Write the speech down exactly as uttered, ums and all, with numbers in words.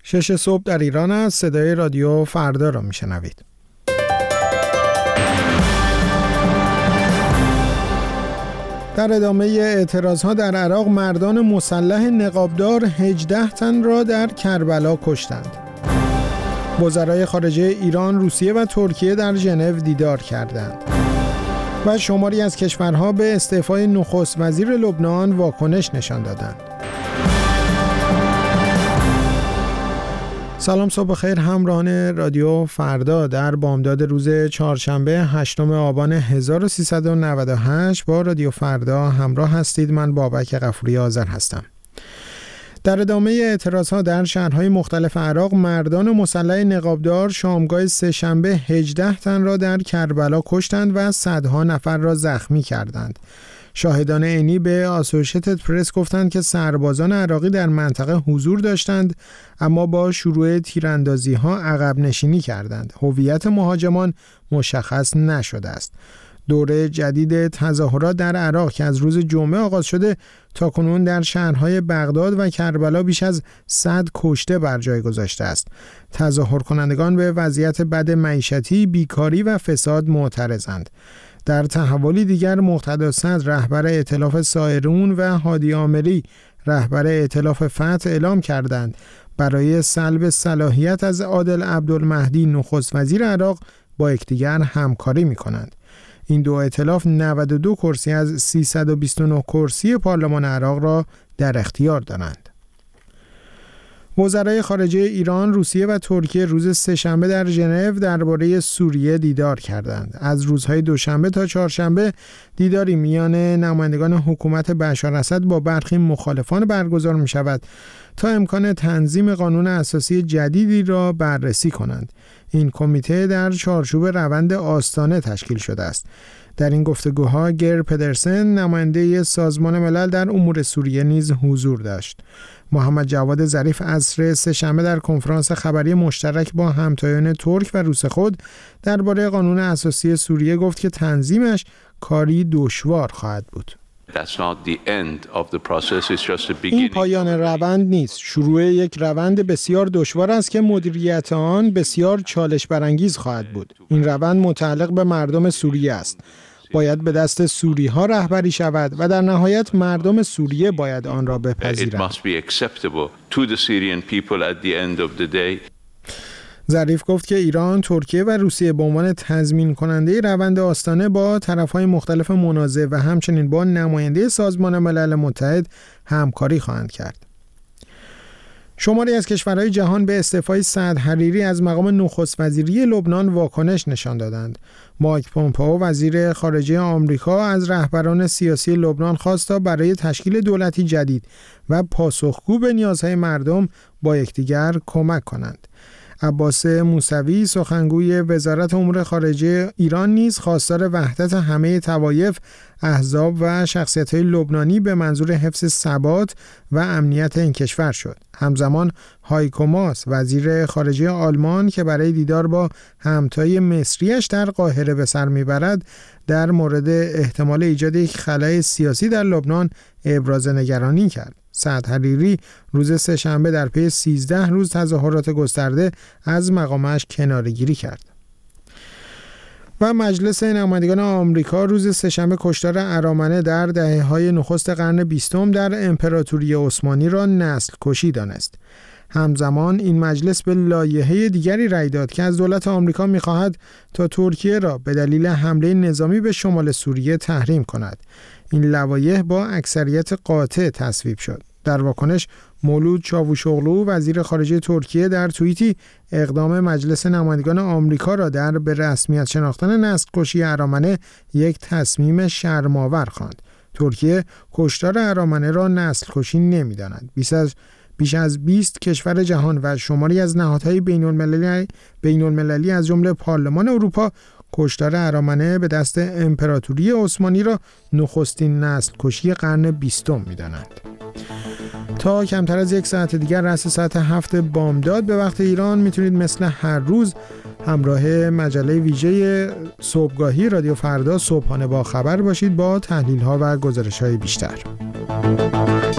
شش صبح در ایران است. صدای رادیو فردا را میشنوید. در ادامه اعتراضها در عراق مردان مسلح نقابدار هجده تن را در کربلا کشتند. وزرای خارجه ایران، روسیه و ترکیه در ژنو دیدار کردند. و شماری از کشورها به استعفای نخست وزیر لبنان واکنش نشان دادند. سلام، صبح خیر همراهان رادیو فردا. در بامداد روز چهارشنبه هشتم آبان هزار و سیصد و نود و هشت با رادیو فردا همراه هستید. من بابک غفوری آذر هستم. در ادامه اعتراضها در شهرهای مختلف عراق مردان مسلح نقابدار شامگاه سه‌شنبه هجده تن را در کربلا کشتند و صدها نفر را زخمی کردند. شاهدان عینی به آسوشیتد پرس گفتند که سربازان عراقی در منطقه حضور داشتند اما با شروع تیراندازی‌ها عقب نشینی کردند. هویت مهاجمان مشخص نشده است. دوره جدید تظاهرات در عراق که از روز جمعه آغاز شده تاکنون در شهرهای بغداد و کربلا بیش از صد کشته بر جای گذاشته است. تظاهر کنندگان به وضعیت بد معیشتی، بیکاری و فساد معترضند. در تحولی دیگر مقتدا صدر رهبر ائتلاف سایرون و هادی آمری رهبر ائتلاف فتح اعلام کردند برای سلب صلاحیت از عادل عبدالمهدی نخست وزیر عراق با یکدیگر همکاری می‌کنند. این دو ائتلاف نود و دو کرسی از سیصد و بیست و نه کرسی پارلمان عراق را در اختیار دارند. وزرای خارجه ایران، روسیه و ترکیه روز سه‌شنبه در ژنو درباره سوریه دیدار کردند. از روزهای دوشنبه تا چهارشنبه دیداری میان نمایندگان حکومت بشار اسد با برخی مخالفان برگزار می شود تا امکان تنظیم قانون اساسی جدیدی را بررسی کنند. این کمیته در چارچوب روند آستانه تشکیل شده است. در این گفتگوها گر پدرسن نماینده سازمان ملل در امور سوریه نیز حضور داشت. محمد جواد ظریف عصر سه‌شنبه در کنفرانس خبری مشترک با همتایان ترک و روس خود درباره قانون اساسی سوریه گفت که تنظیمش کاری دشوار خواهد بود. این پایان روند نیست، شروع یک روند بسیار دشوار است که مدیریت آن بسیار چالش برانگیز خواهد بود. این روند متعلق به مردم سوریه است. باید به دست سوری ها رهبری شود و در نهایت مردم سوریه باید آن را بپذیرند. ظریف گفت که ایران، ترکیه و روسیه به عنوان تضمین کننده روند آستانه با طرف‌های مختلف منازع و همچنین با نماینده سازمان ملل متحد همکاری خواهند کرد. شماری از کشورهای جهان به استعفای سعد حریری از مقام نخست وزیری لبنان واکنش نشان دادند. مایک پومپئو وزیر خارجه آمریکا از رهبران سیاسی لبنان خواست تا برای تشکیل دولتی جدید و پاسخگو به نیازهای مردم با یکدیگر کمک کنند. عباس موسوی سخنگوی وزارت امور خارجه ایران نیز خواستار وحدت همه طوایف، احزاب و شخصیت‌های لبنانی به منظور حفظ ثبات و امنیت این کشور شد. همزمان هایکو ماس وزیر خارجه آلمان که برای دیدار با همتای مصریش در قاهره به سر میبرد در مورد احتمال ایجاد یک خلأ سیاسی در لبنان ابراز نگرانی کرد. سعد حریری روز سه‌شنبه در پی سیزده روز تظاهرات گسترده از مقامش کناره‌گیری کرد. و مجلس نمایندگان آمریکا روز سه‌شنبه کشتار ارامنه در دهه‌های نخست قرن بیستم در امپراتوری عثمانی را نسل کشی دانست. همزمان این مجلس به لایحه دیگری رأی داد که از دولت آمریکا می‌خواهد تا ترکیه را به دلیل حمله نظامی به شمال سوریه تحریم کند. این لوایح با اکثریت قاطع تصویب شد. در واکنش مولود چاوشوغلو وزیر خارجه ترکیه در توییتی اقدام مجلس نمایندگان آمریکا را در به رسمیت شناختن نسل کشی ارامنه یک تصمیم شرم‌آور خواند. ترکیه کشتار ارامنه را نسل کشی نمی‌داند. بیش از بیش از بیست کشور جهان و شماری از نهادهای بین‌المللی بین‌المللی از جمله پارلمان اروپا کشتار ارامنه به دست امپراتوری عثمانی را نخستین نسل کشی قرن بیستم می‌دانند. تا کمتر از یک ساعت دیگر رأس ساعت هفت بامداد به وقت ایران میتونید مثل هر روز همراه مجله ویژه صبحگاهی رادیو فردا صبحانه با خبر باشید با تحلیل‌ها و گزارش‌های بیشتر.